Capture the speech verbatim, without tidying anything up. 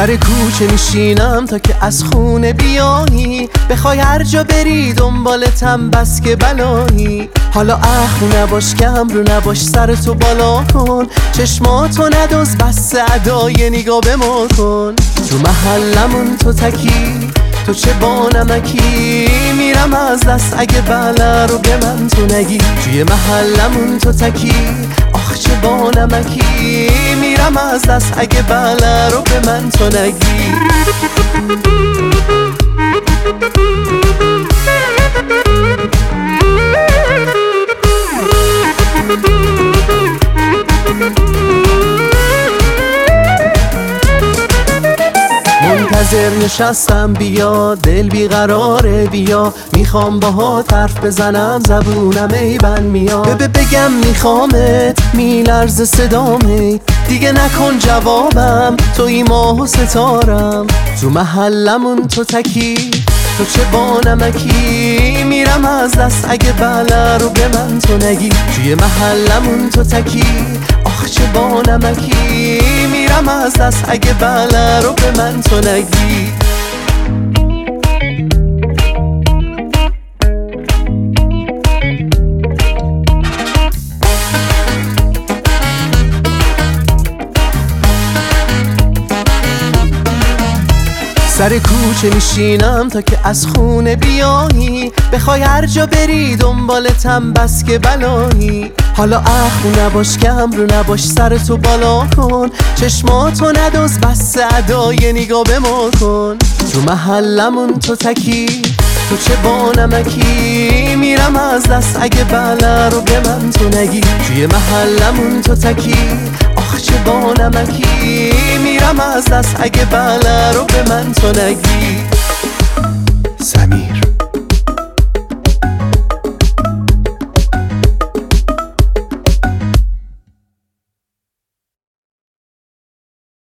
سر کوچه میشینم تا که از خونه بیایی، بخوای هر جا بری دنبالتم بس که بلایی. حالا اخو نباش کم رو نباش سرتو بالا کن، چشماتو ندوز بس ادای نگاه به ما کن. تو محلمون تو تکی تو چه با نمکی، میرم از دست اگه بله رو به من تو نگی. توی محلمون تو تکی آخ چه با نمکی، میرم از دست اگه بله رو به من تو نگی. منتظر نشستم بیا دل بیقراره بیا، میخوام باهات حرف بزنم زبونم ایبن میاد. ببه بگم میخوامت میلرز صدامه، دیگه نکن جوابم توی ماه و ستارم. تو محلمون تو تکی تو چه با نمکی، میرم از دست اگه بله رو به من تو نگی. توی محلمون تو تکی آخ چه با نمکی، میرم از دست اگه بله رو به من تو نگی. سر کوچه میشینم تا که از خونه بیایی، بخوای هر جا بری دنبالتم بس که بلایی. حالا اخو نباش کم رو نباش سرتو بالا کن، چشماتو ندوز بس ادای نگاه به ما کن. تو محلمون تو تکی تو چه با نمکی، میرم از دست اگه بله رو به من تو نگی. توی محلمون تو تکی آخ چه با نمکی، میرم از دست اگه بله رو به من تو نگی. سمیر